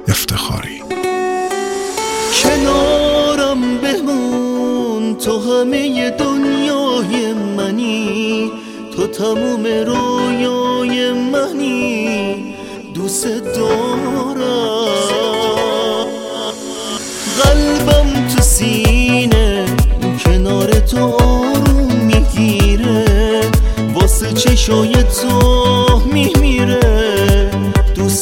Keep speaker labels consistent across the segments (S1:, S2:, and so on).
S1: افتخاری.
S2: کنارم بمون، تو همه دنیای منی، تو تموم رویای منی، دوست دارم. قلبم تو سینه کنار تو آروم میگیره، واسه چشای تو میمیره، دوست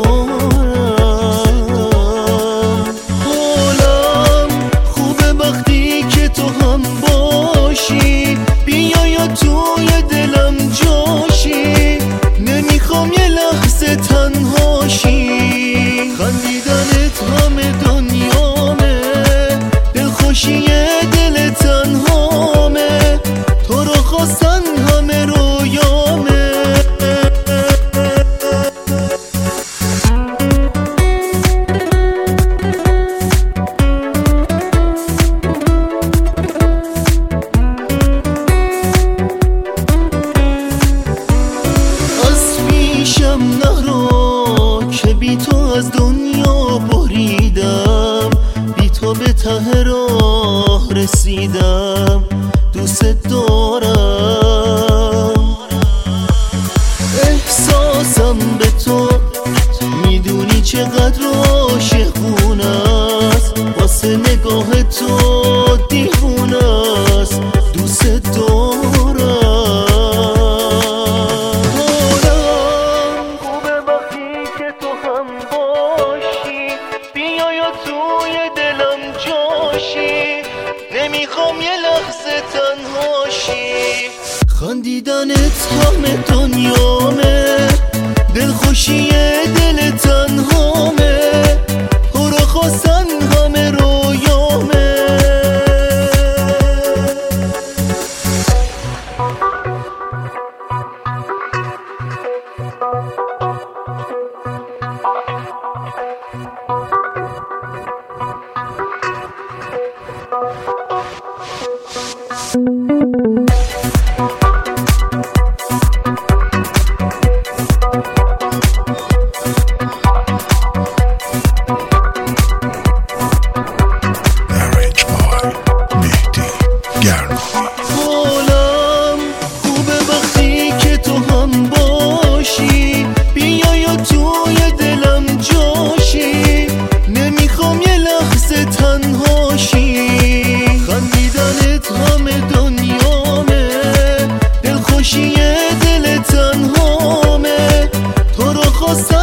S2: دارم. حالم خوبه وقتی که تو هم باشی، بیا یا توی دلم جاشی، نمیخوام یه لحظه تنهاشی. خندیدنت همه دنیامه، دلخوشی دل تنهامه، تو رو خواستن همه رویامه. از پیشم نرو که بی تو از دنیا بریدم، بی تو به ته راه رسیدم، دوست دارم. احساسم به تو میدونی چقدر عاشقونه است، واسه نگاه تو دیوونه است، دوست دارم. حالم خوبه وقتی که تو هم باشی، بیا یا توی دلم جاشی، نمیخوام یه لحظه تنهاشی. خندیدنت همه دنیامه، دلخوشی دل تنهامه، تو رو خواستن همه رویامه. حالم خوبه وقتی که تو هم باشی، بیا یا توی دلم جاشی، نمیخوام یه لحظه تنهاشی. خندیدنت همه دنیامه، دلخوشی دل تنهامه، تو رو خواستم